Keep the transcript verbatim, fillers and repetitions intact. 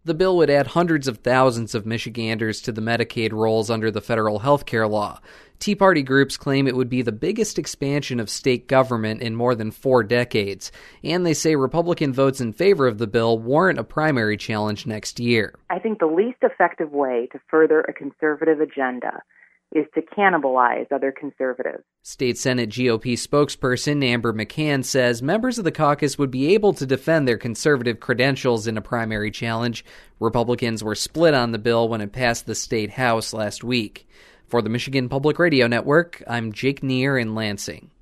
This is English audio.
The bill would add hundreds of thousands of Michiganders to the Medicaid rolls under the federal health care law. Tea Party groups claim it would be the biggest expansion of state government in more than four decades, and they say Republican votes in favor of the bill warrant a primary challenge next year. I think the least effective way to further a conservative agenda is to cannibalize other conservatives. State Senate G O P spokesperson Amber McCann says members of the caucus would be able to defend their conservative credentials in a primary challenge. Republicans were split on the bill when it passed the state House last week. For the Michigan Public Radio Network, I'm Jake Neer in Lansing.